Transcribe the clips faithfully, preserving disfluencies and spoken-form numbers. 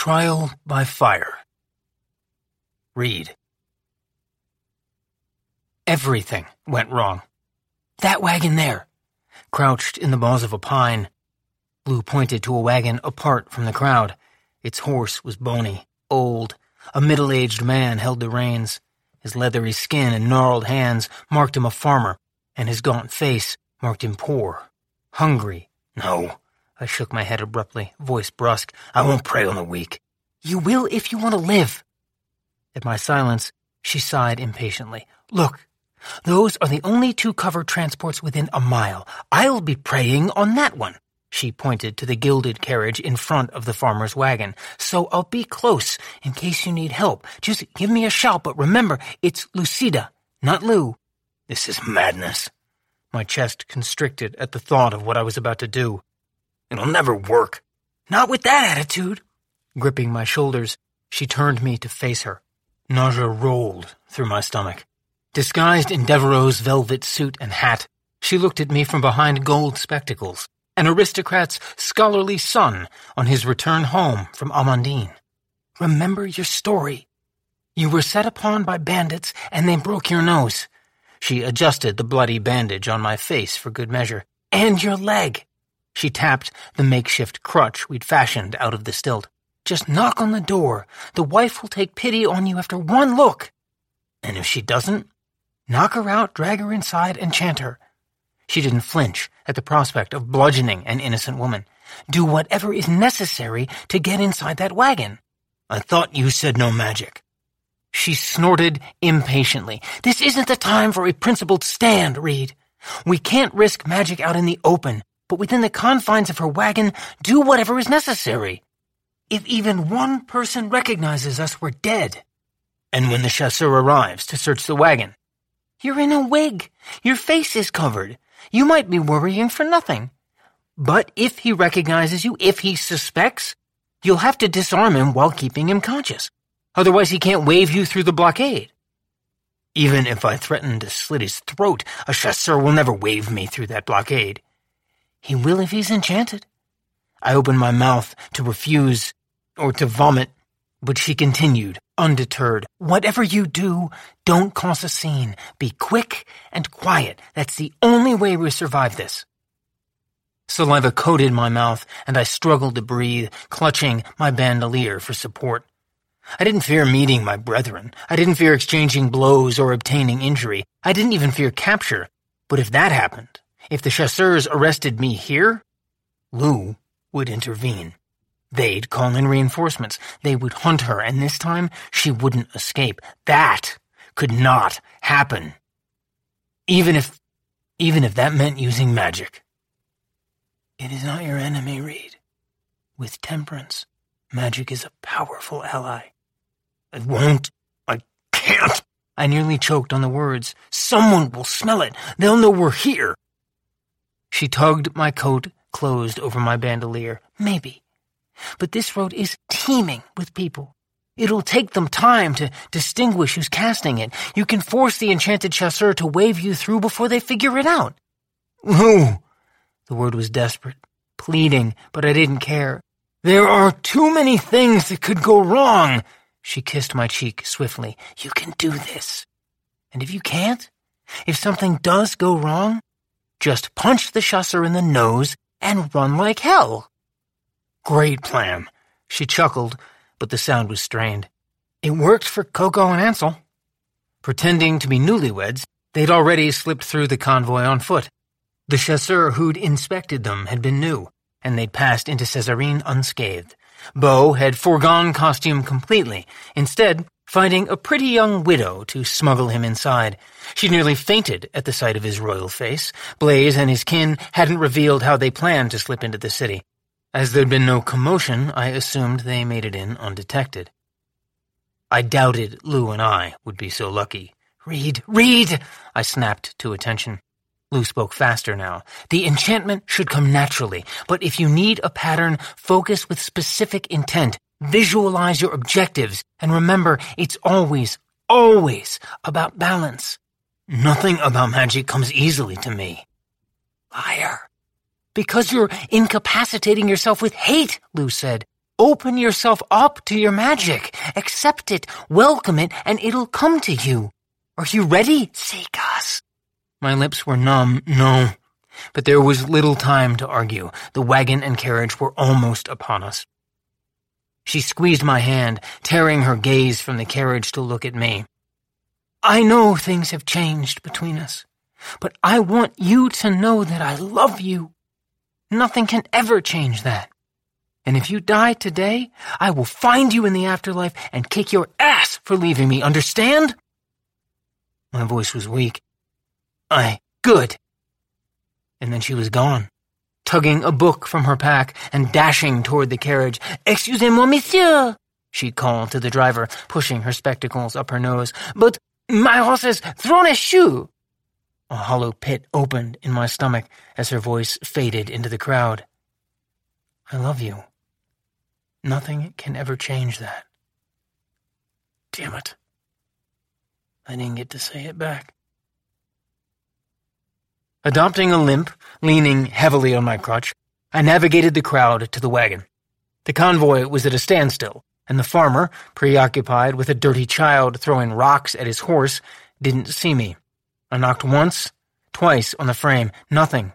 Trial by Fire. Reed. Everything went wrong. That wagon there, crouched in the boughs of a pine. Lou pointed to a wagon apart from the crowd. Its horse was bony, old. A middle-aged man held the reins. His leathery skin and gnarled hands marked him a farmer, and his gaunt face marked him poor, hungry. No, I shook my head abruptly, voice brusque. I won't prey on the weak. You will if you want to live. At my silence, she sighed impatiently. Look, those are the only two covered transports within a mile. I'll be preying on that one. She pointed to the gilded carriage in front of the farmer's wagon. So I'll be close in case you need help. Just give me a shout, but remember, it's Lucida, not Lou. This is madness. My chest constricted at the thought of what I was about to do. It'll never work. Not with that attitude. Gripping my shoulders, she turned me to face her. Nausea rolled through my stomach. Disguised in Devereaux's velvet suit and hat, she looked at me from behind gold spectacles, an aristocrat's scholarly son on his return home from Amandine. Remember your story. You were set upon by bandits and they broke your nose. She adjusted the bloody bandage on my face for good measure. And your leg. She tapped the makeshift crutch we'd fashioned out of the stilt. Just knock on the door. The wife will take pity on you after one look. And if she doesn't, knock her out, drag her inside, and chant her. She didn't flinch at the prospect of bludgeoning an innocent woman. Do whatever is necessary to get inside that wagon. I thought you said no magic. She snorted impatiently. This isn't the time for a principled stand, Reed. We can't risk magic out in the open, but within the confines of her wagon, do whatever is necessary. If even one person recognizes us, we're dead. And when the chasseur arrives to search the wagon? You're in a wig. Your face is covered. You might be worrying for nothing. But if he recognizes you, if he suspects, you'll have to disarm him while keeping him conscious. Otherwise he can't wave you through the blockade. Even if I threaten to slit his throat, a chasseur will never wave me through that blockade. He will if he's enchanted. I opened my mouth to refuse or to vomit, but she continued, undeterred. Whatever you do, don't cause a scene. Be quick and quiet. That's the only way we survive this. Saliva coated my mouth, and I struggled to breathe, clutching my bandolier for support. I didn't fear meeting my brethren. I didn't fear exchanging blows or obtaining injury. I didn't even fear capture. But if that happened, if the chasseurs arrested me here, Lou would intervene. They'd call in reinforcements. They would hunt her, and this time she wouldn't escape. That could not happen. Even if, even if that meant using magic. It is not your enemy, Reed. With temperance, magic is a powerful ally. I won't. I can't. I nearly choked on the words. Someone will smell it. They'll know we're here. She tugged my coat closed over my bandolier. Maybe. But this road is teeming with people. It'll take them time to distinguish who's casting it. You can force the enchanted chasseur to wave you through before they figure it out. Lou! The word was desperate, pleading, but I didn't care. There are too many things that could go wrong. She kissed my cheek swiftly. You can do this. And if you can't, if something does go wrong, just punch the chasseur in the nose and run like hell. Great plan. She chuckled, but the sound was strained. It worked for Coco and Ansel. Pretending to be newlyweds, they'd already slipped through the convoy on foot. The chasseur who'd inspected them had been new, and they'd passed into Césarine unscathed. Beau had foregone costume completely, instead finding a pretty young widow to smuggle him inside. She nearly fainted at the sight of his royal face. Blaise and his kin hadn't revealed how they planned to slip into the city. As there'd been no commotion, I assumed they made it in undetected. I doubted Lou and I would be so lucky. Reed, Reed! I snapped to attention. Lou spoke faster now. The enchantment should come naturally, but if you need a pattern, focus with specific intent. Visualize your objectives, and remember, it's always, always about balance. Nothing about magic comes easily to me. Liar. Because you're incapacitating yourself with hate, Lou said. Open yourself up to your magic. Accept it, welcome it, and it'll come to you. Are you ready, Seagrass? My lips were numb, no. But there was little time to argue. The wagon and carriage were almost upon us. She squeezed my hand, tearing her gaze from the carriage to look at me. I know things have changed between us, but I want you to know that I love you. Nothing can ever change that. And if you die today, I will find you in the afterlife and kick your ass for leaving me, understand? My voice was weak. I, good. And then she was gone, tugging a book from her pack and dashing toward the carriage. Excusez-moi, monsieur, she called to the driver, pushing her spectacles up her nose. But my horse has thrown a shoe. A hollow pit opened in my stomach as her voice faded into the crowd. I love you. Nothing can ever change that. Damn it. I didn't get to say it back. Adopting a limp, leaning heavily on my crutch, I navigated the crowd to the wagon. The convoy was at a standstill, and the farmer, preoccupied with a dirty child throwing rocks at his horse, didn't see me. I knocked once, twice on the frame. Nothing.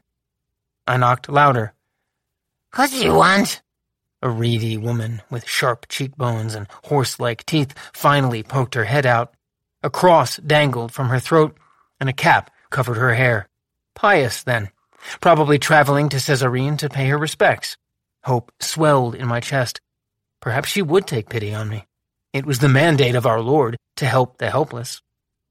I knocked louder. What do you want? A reedy woman with sharp cheekbones and horse-like teeth finally poked her head out. A cross dangled from her throat, and a cap covered her hair. Pious, then. Probably traveling to Césarine to pay her respects. Hope swelled in my chest. Perhaps she would take pity on me. It was the mandate of our Lord to help the helpless.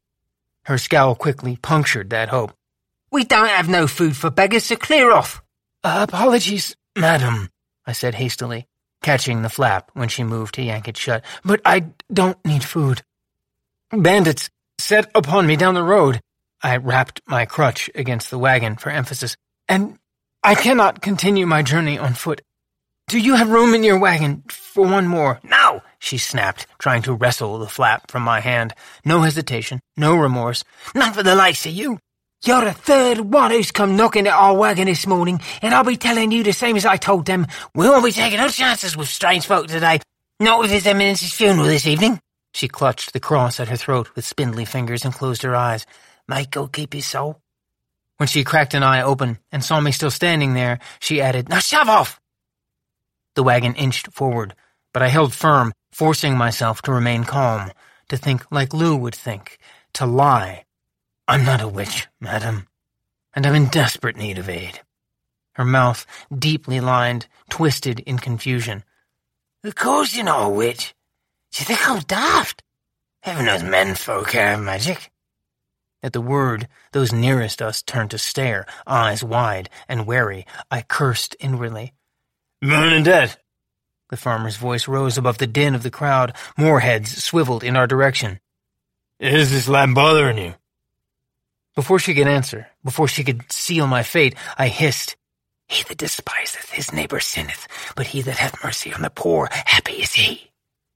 Her scowl quickly punctured that hope. We don't have no food for beggars, so clear off. Uh, apologies, madam, I said hastily, catching the flap when she moved to yank it shut. But I don't need food. Bandits set upon me down the road. I rapped my crutch against the wagon for emphasis. And I cannot continue my journey on foot. Do you have room in your wagon for one more? No, she snapped, trying to wrestle the flap from my hand. No hesitation, no remorse. Not for the likes of you. You're the third one who's come knocking at our wagon this morning, and I'll be telling you the same as I told them. We won't be taking no chances with strange folk today. Not with His Eminence's funeral this evening. She clutched the cross at her throat with spindly fingers and closed her eyes. May God keep his soul. When she cracked an eye open and saw me still standing there, she added, Now shove off! The wagon inched forward, but I held firm, forcing myself to remain calm, to think like Lou would think, to lie. I'm not a witch, madam, and I'm in desperate need of aid. Her mouth, deeply lined, twisted in confusion. Of course you're not a witch. Do you think I'm daft? Heaven knows men folk have magic. At the word, those nearest us turned to stare, eyes wide and wary. I cursed inwardly. Bernadette! The farmer's voice rose above the din of the crowd. More heads swiveled in our direction. Is this lad bothering you? Before she could answer, before she could seal my fate, I hissed, He that despiseth his neighbor sinneth, but he that hath mercy on the poor, happy is he.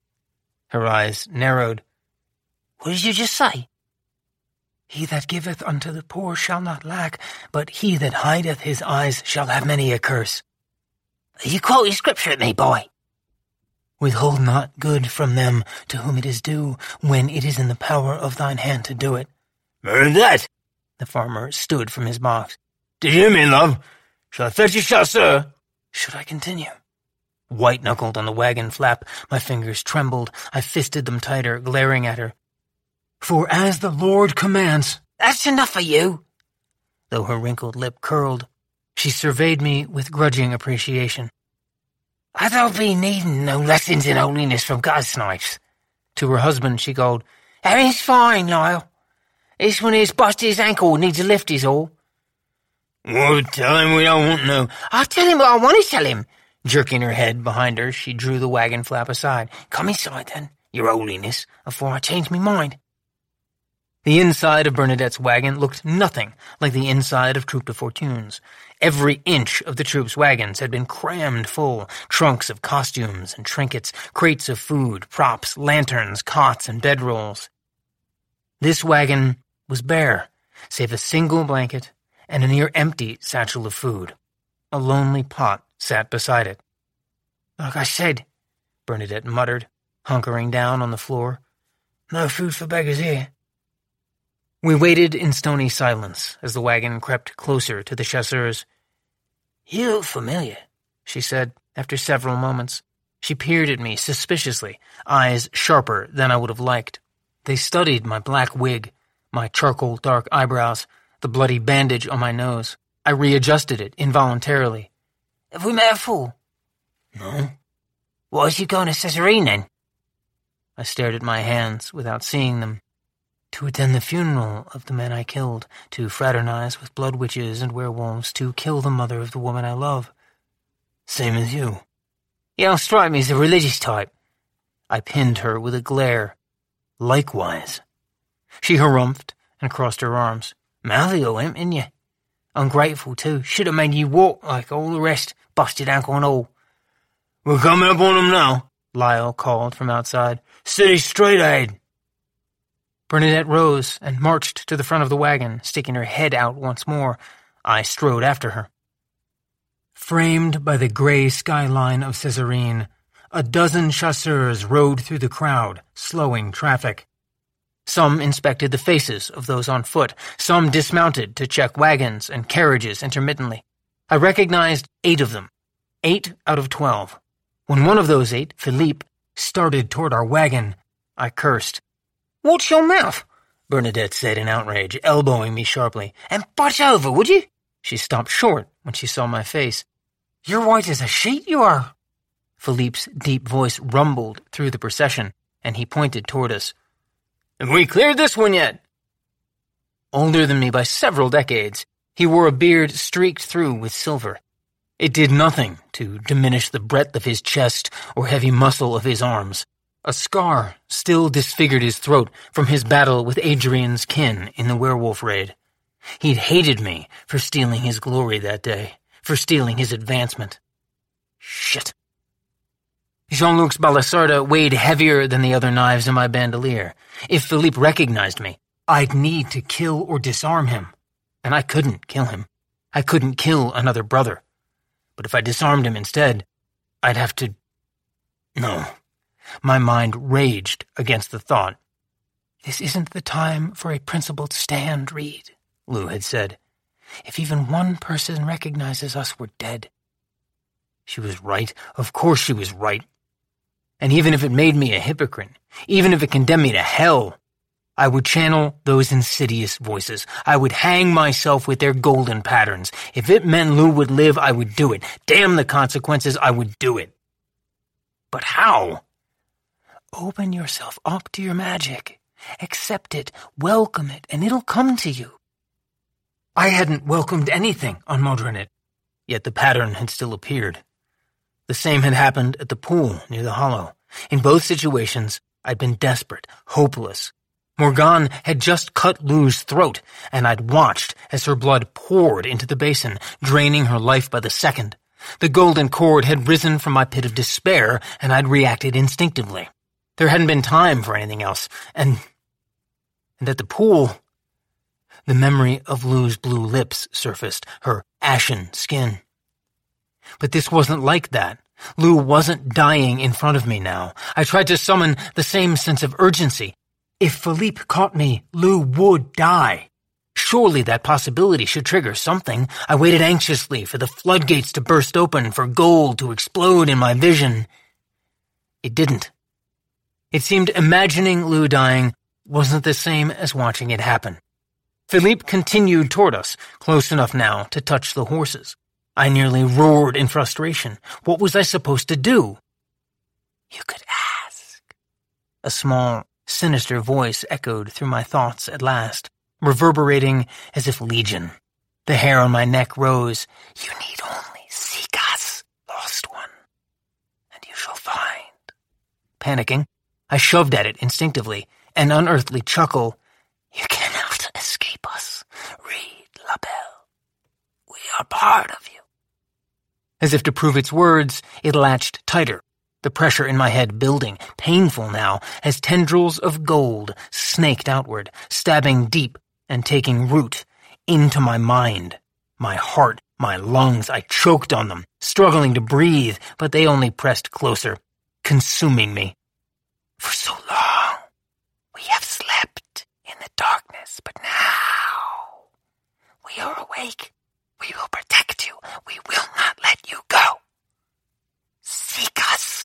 Her eyes narrowed. What did you just say? He that giveth unto the poor shall not lack, but he that hideth his eyes shall have many a curse. Are you quoting scripture at me, boy? Withhold not good from them to whom it is due, when it is in the power of thine hand to do it. Heard that? The farmer stood from his box. Did you hear me, love? Shall I fetch you shot, sir? Should I continue? White-knuckled on the wagon flap, my fingers trembled. I fisted them tighter, glaring at her. For as the Lord commands... That's enough for you. Though her wrinkled lip curled, she surveyed me with grudging appreciation. I don't be needing no lessons in holiness from God's snipes. To her husband she called, Everything's fine, Lyle. It's when he's busted his ankle and needs a lift is all. Well, tell him we don't want no... I'll tell him what I want to tell him. Jerking her head behind her, she drew the wagon flap aside. Come inside, then, your holiness, before I change my mind. The inside of Bernadette's wagon looked nothing like the inside of Troupe de Fortune's. Every inch of the troupe's wagons had been crammed full, trunks of costumes and trinkets, crates of food, props, lanterns, cots, and bedrolls. This wagon was bare, save a single blanket and a near-empty satchel of food. A lonely pot sat beside it. Like I said, Bernadette muttered, hunkering down on the floor. No food for beggars here. We waited in stony silence as the wagon crept closer to the chasseurs. You look familiar, she said after several moments. She peered at me suspiciously, eyes sharper than I would have liked. They studied my black wig, my charcoal dark eyebrows, the bloody bandage on my nose. I readjusted it involuntarily. Have we met a fool? No. Why is you going to Cesarine then? I stared at my hands without seeing them. To attend the funeral of the men I killed, to fraternize with blood witches and werewolves, to kill the mother of the woman I love. Same as you. You don't strike me as a religious type. I pinned her with a glare. Likewise. She harumphed and crossed her arms. Mouthy old imp, didn't you? Ungrateful, too. Should have made you walk like all the rest, busted ankle and all. We're coming up on them now, Lyle called from outside. Steady straight ahead. Bernadette rose and marched to the front of the wagon, sticking her head out once more. I strode after her. Framed by the gray skyline of Cesarine, a dozen chasseurs rode through the crowd, slowing traffic. Some inspected the faces of those on foot. Some dismounted to check wagons and carriages intermittently. I recognized eight of them. Eight out of twelve. When one of those eight, Philippe, started toward our wagon, I cursed. Watch your mouth, Bernadette said in outrage, elbowing me sharply. And budge over, would you? She stopped short when she saw my face. You're white as a sheet, you are. Philippe's deep voice rumbled through the procession, and he pointed toward us. Have we cleared this one yet? Older than me by several decades, he wore a beard streaked through with silver. It did nothing to diminish the breadth of his chest or heavy muscle of his arms. A scar still disfigured his throat from his battle with Adrian's kin in the werewolf raid. He'd hated me for stealing his glory that day, for stealing his advancement. Shit. Jean-Luc's Balisarda weighed heavier than the other knives in my bandolier. If Philippe recognized me, I'd need to kill or disarm him. And I couldn't kill him. I couldn't kill another brother. But if I disarmed him instead, I'd have to... No. My mind raged against the thought. This isn't the time for a principled stand, Reed, Lou had said. If even one person recognizes us, we're dead. She was right. Of course she was right. And even if it made me a hypocrite, even if it condemned me to hell, I would channel those insidious voices. I would hang myself with their golden patterns. If it meant Lou would live, I would do it. Damn the consequences, I would do it. But how? Open yourself up to your magic. Accept it, welcome it, and it'll come to you. I hadn't welcomed anything on Modronit, yet the pattern had still appeared. The same had happened at the pool near the hollow. In both situations, I'd been desperate, hopeless. Morgane had just cut Lou's throat, and I'd watched as her blood poured into the basin, draining her life by the second. The golden cord had risen from my pit of despair, and I'd reacted instinctively. There hadn't been time for anything else, and... And at the pool, the memory of Lou's blue lips surfaced, her ashen skin. But this wasn't like that. Lou wasn't dying in front of me now. I tried to summon the same sense of urgency. If Philippe caught me, Lou would die. Surely that possibility should trigger something. I waited anxiously for the floodgates to burst open, for gold to explode in my vision. It didn't. It seemed imagining Lou dying wasn't the same as watching it happen. Philippe continued toward us, close enough now to touch the horses. I nearly roared in frustration. What was I supposed to do? You could ask. A small, sinister voice echoed through my thoughts at last, reverberating as if legion. The hair on my neck rose. You need only seek us, lost one, and you shall find. Panicking, I shoved at it instinctively, an unearthly chuckle. You cannot escape us, Reed LaBelle. We are part of you. As if to prove its words, it latched tighter, the pressure in my head building, painful now, as tendrils of gold snaked outward, stabbing deep and taking root into my mind, my heart, my lungs. I choked on them, struggling to breathe, but they only pressed closer. consuming me. For so long, we have slept in the darkness, but now we are awake. We will protect you. We will not let you go. Seek us.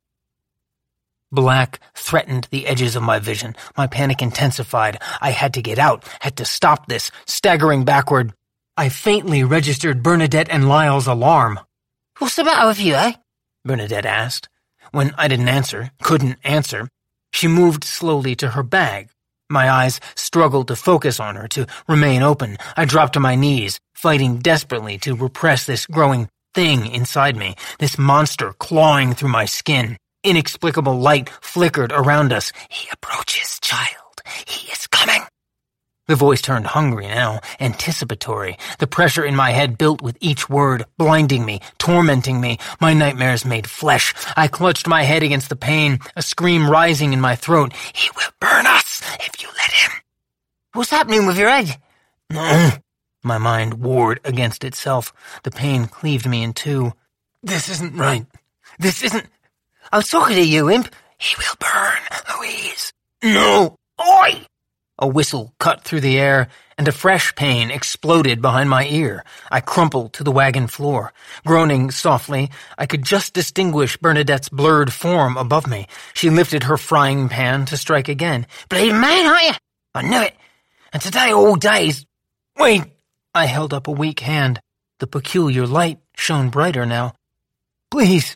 Black threatened the edges of my vision. My panic intensified. I had to get out, had to stop this. Staggering backward, I faintly registered Bernadette and Lyle's alarm. "What's the matter with you, eh?" Bernadette asked. When I didn't answer, couldn't answer, she moved slowly to her bag. My eyes struggled to focus on her, to remain open. I dropped to my knees, fighting desperately to repress this growing thing inside me, this monster clawing through my skin. Inexplicable light flickered around us. "He approaches, child. He is coming." The voice turned hungry now, anticipatory. The pressure in my head built with each word, blinding me, tormenting me. My nightmares made flesh. I clutched my head against the pain, a scream rising in my throat. "He will burn us if you let him." "What's happening with your head?" "No." My mind warred against itself. The pain cleaved me in two. "This isn't right. This isn't—" "I was talking to you, imp." "He will burn, Louise." "No." "Oi!" A whistle cut through the air, and a fresh pain exploded behind my ear. I crumpled to the wagon floor. Groaning softly, I could just distinguish Bernadette's blurred form above me. She lifted her frying pan to strike again. "Bleeding man, aren't you? I knew it. And today all days—" "Wait!" I held up a weak hand. The peculiar light shone brighter now. "Please."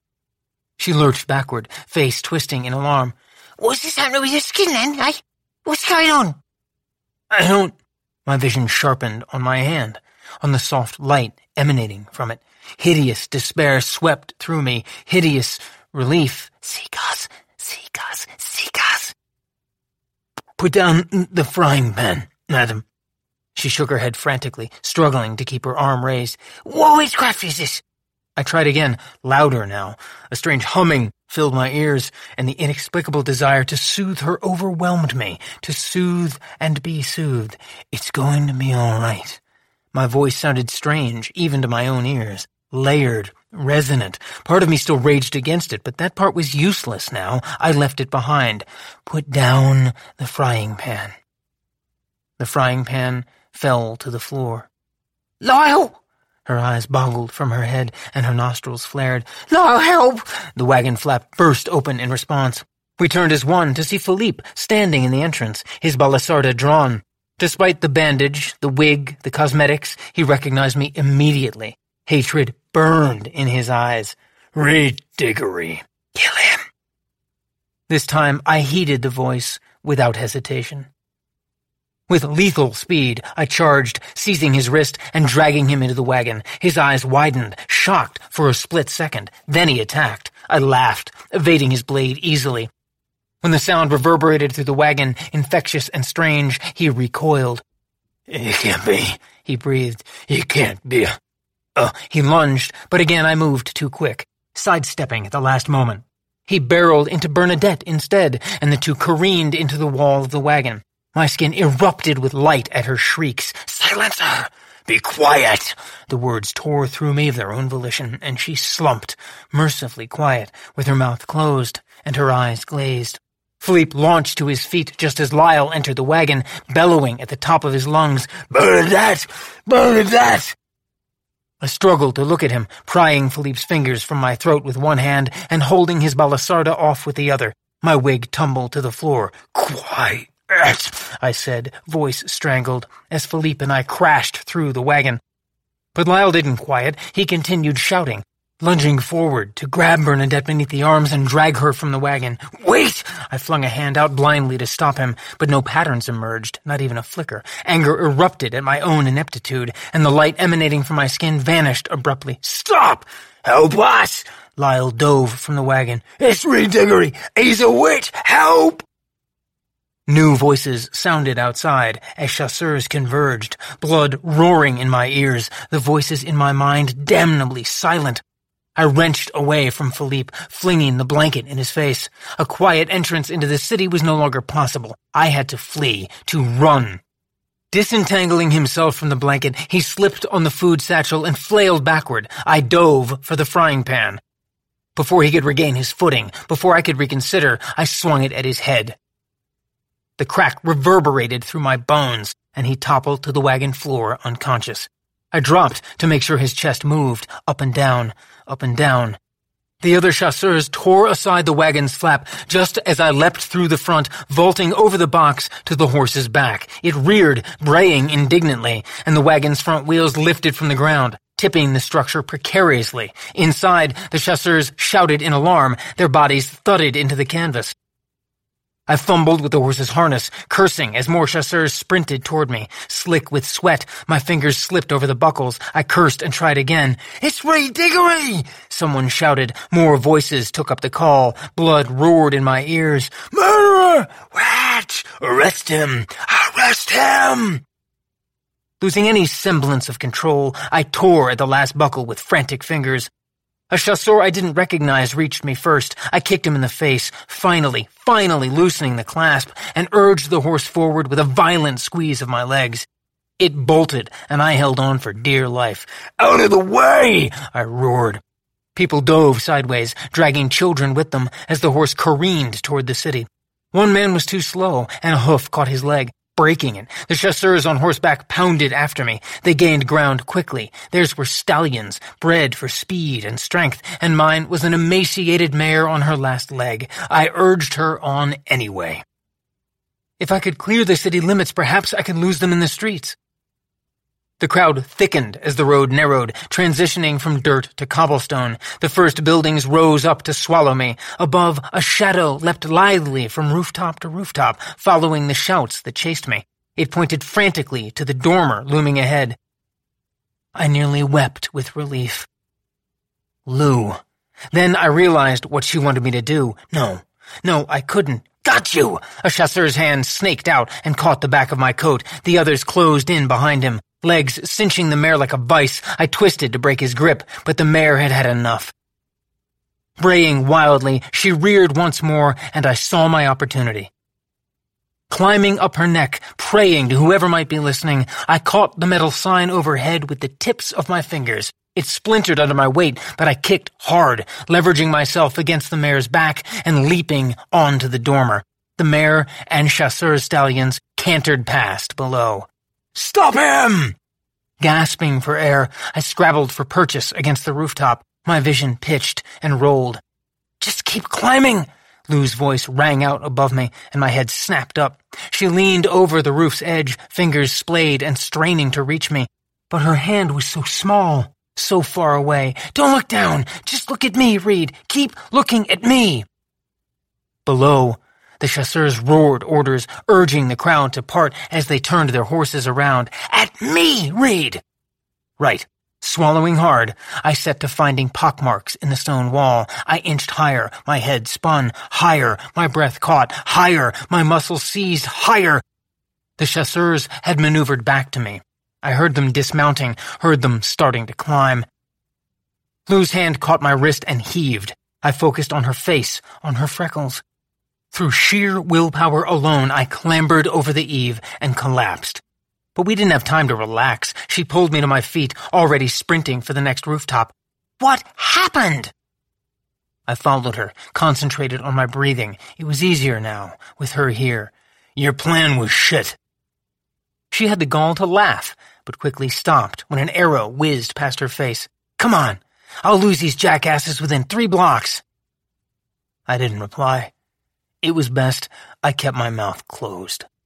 She lurched backward, face twisting in alarm. "What's this happening with your skin then, eh? What's going on?" "I don't—" My vision sharpened on my hand, on the soft light emanating from it. Hideous despair swept through me, hideous relief. "Seek us, seek us, seek us." "Put down the frying pan, madam." She shook her head frantically, struggling to keep her arm raised. "What witchcraft is this?" I tried again, louder now. A strange humming filled my ears, and the inexplicable desire to soothe her overwhelmed me, to soothe and be soothed. "It's going to be all right." My voice sounded strange, even to my own ears. Layered, resonant. Part of me still raged against it, but that part was useless now. I left it behind. "Put down the frying pan." The frying pan fell to the floor. "Lyle!" Her eyes boggled from her head, and her nostrils flared. "Lyle, help!" The wagon flap burst open in response. We turned as one to see Philippe standing in the entrance, his balisarda drawn. Despite the bandage, the wig, the cosmetics, he recognized me immediately. Hatred burned in his eyes. "Reed-diggery. Kill him." This time I heeded the voice without hesitation. With lethal speed, I charged, seizing his wrist and dragging him into the wagon. His eyes widened, shocked for a split second. Then he attacked. I laughed, evading his blade easily. When the sound reverberated through the wagon, infectious and strange, he recoiled. "It can't be," he breathed. "It can't be." Uh, he lunged, but again I moved too quick, sidestepping at the last moment. He barreled into Bernadette instead, and the two careened into the wall of the wagon. My skin erupted with light at her shrieks. "Silence her! Be quiet!" The words tore through me of their own volition, and she slumped, mercifully quiet, with her mouth closed and her eyes glazed. Philippe launched to his feet just as Lyle entered the wagon, bellowing at the top of his lungs, "Bernadette! Bernadette!" I struggled to look at him, prying Philippe's fingers from my throat with one hand and holding his balisarda off with the other. My wig tumbled to the floor. "Quiet!" I said, voice strangled, as Philippe and I crashed through the wagon. But Lyle didn't quiet. He continued shouting, lunging forward to grab Bernadette beneath the arms and drag her from the wagon. "Wait!" I flung a hand out blindly to stop him, but no patterns emerged, not even a flicker. Anger erupted at my own ineptitude, and the light emanating from my skin vanished abruptly. "Stop! Help us!" Lyle dove from the wagon. "It's Reed-diggery! He's a witch! Help!" New voices sounded outside as chasseurs converged, blood roaring in my ears, the voices in my mind damnably silent. I wrenched away from Philippe, flinging the blanket in his face. A quiet entrance into the city was no longer possible. I had to flee, to run. Disentangling himself from the blanket, he slipped on the food satchel and flailed backward. I dove for the frying pan. Before he could regain his footing, before I could reconsider, I swung it at his head. The crack reverberated through my bones, and he toppled to the wagon floor unconscious. I dropped to make sure his chest moved, up and down, up and down. The other chasseurs tore aside the wagon's flap just as I leapt through the front, vaulting over the box to the horse's back. It reared, braying indignantly, and the wagon's front wheels lifted from the ground, tipping the structure precariously. Inside, the chasseurs shouted in alarm, their bodies thudded into the canvas. I fumbled with the horse's harness, cursing as more chasseurs sprinted toward me. Slick with sweat, my fingers slipped over the buckles. I cursed and tried again. "It's Ray Diggory!" Someone shouted. More voices took up the call. Blood roared in my ears. "Murderer! Rat! Arrest him! Arrest him!" Losing any semblance of control, I tore at the last buckle with frantic fingers. A chasseur I didn't recognize reached me first. I kicked him in the face, finally, finally loosening the clasp, and urged the horse forward with a violent squeeze of my legs. It bolted, and I held on for dear life. "Out of the way!" I roared. People dove sideways, dragging children with them as the horse careened toward the city. One man was too slow, and a hoof caught his leg, breaking it. The chasseurs on horseback pounded after me. They gained ground quickly. Theirs were stallions, bred for speed and strength, and mine was an emaciated mare on her last leg. I urged her on anyway. If I could clear the city limits, perhaps I could lose them in the streets. The crowd thickened as the road narrowed, transitioning from dirt to cobblestone. The first buildings rose up to swallow me. Above, a shadow leapt lithely from rooftop to rooftop, following the shouts that chased me. It pointed frantically to the dormer looming ahead. I nearly wept with relief. Lou. Then I realized what she wanted me to do. No, no, I couldn't. "Got you!" A chasseur's hand snaked out and caught the back of my coat. The others closed in behind him. Legs cinching the mare like a vice, I twisted to break his grip, but the mare had had enough. Braying wildly, she reared once more, and I saw my opportunity. Climbing up her neck, praying to whoever might be listening, I caught the metal sign overhead with the tips of my fingers. It splintered under my weight, but I kicked hard, leveraging myself against the mare's back and leaping onto the dormer. The mare and chasseur stallions cantered past below. "Stop him!" Gasping for air, I scrabbled for purchase against the rooftop. My vision pitched and rolled. "Just keep climbing!" Lou's voice rang out above me, and my head snapped up. She leaned over the roof's edge, fingers splayed and straining to reach me. But her hand was so small, so far away. "Don't look down! Just look at me, Reed! Keep looking at me!" Below, the chasseurs roared orders, urging the crowd to part as they turned their horses around. "At me, Reed!" Right. Swallowing hard, I set to finding pockmarks in the stone wall. I inched higher, my head spun, higher, my breath caught, higher, my muscles seized, higher. The chasseurs had maneuvered back to me. I heard them dismounting, heard them starting to climb. Lou's hand caught my wrist and heaved. I focused on her face, on her freckles. Through sheer willpower alone, I clambered over the eave and collapsed. But we didn't have time to relax. She pulled me to my feet, already sprinting for the next rooftop. "What happened?" I followed her, concentrated on my breathing. It was easier now, with her here. "Your plan was shit." She had the gall to laugh, but quickly stopped when an arrow whizzed past her face. "Come on, I'll lose these jackasses within three blocks." I didn't reply. It was best I kept my mouth closed.